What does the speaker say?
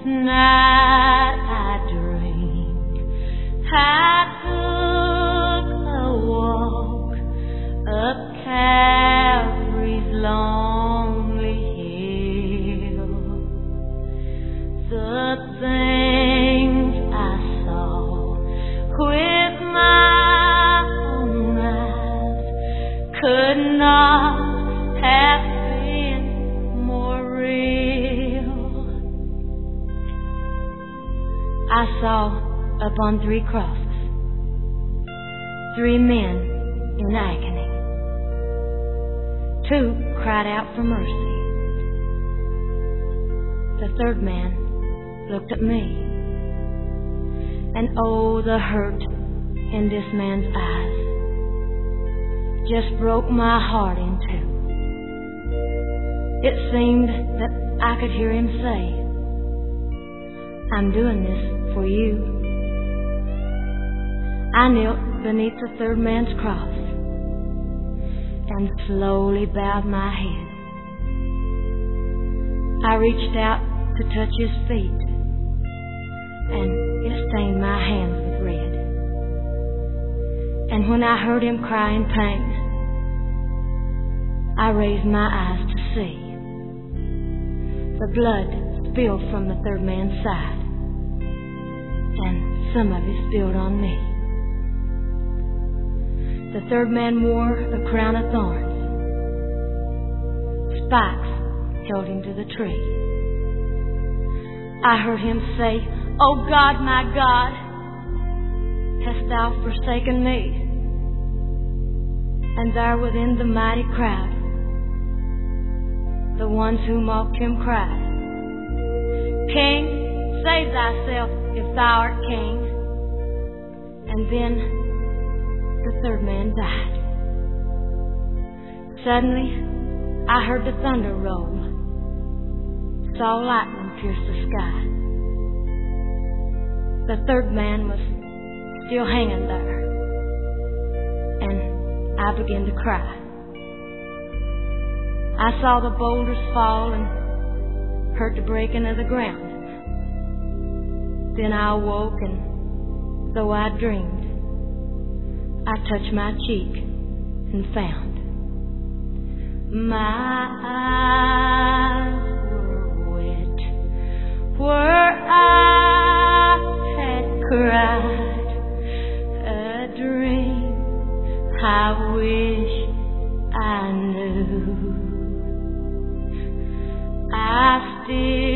night I dreamed I took a walk up Calvary's lonely hill. The things I saw with my own eyes could not have been more real. I saw upon 3 crosses 3 men in agony. 2 cried out for mercy. The 3rd man looked at me, and oh, the hurt in this man's eyes just broke my heart in two. It seemed that I could hear him say, "I'm doing this for you." I knelt beneath the 3rd man's cross and slowly bowed my head. I reached out to touch his feet, and it stained my hands with red. And when I heard him cry in pain, I raised my eyes to see. The blood spilled from the 3rd man's side, and some of it spilled on me. The 3rd man wore a crown of thorns. Spikes held him to the tree. I heard him say, "Oh God, my God, hast thou forsaken me?" And there within the mighty crowd, the ones who mocked him cried, "King, save thyself if thou art king." And then the 3rd man died. Suddenly, I heard the thunder roll, saw lightning pierce the sky. The 3rd man was still hanging there, and I began to cry. I saw the boulders fall and heard the breaking of the ground. Then I awoke, and though I dreamed, I touched my cheek and found my eyes were wet where I had cried a dream I wish I knew. I still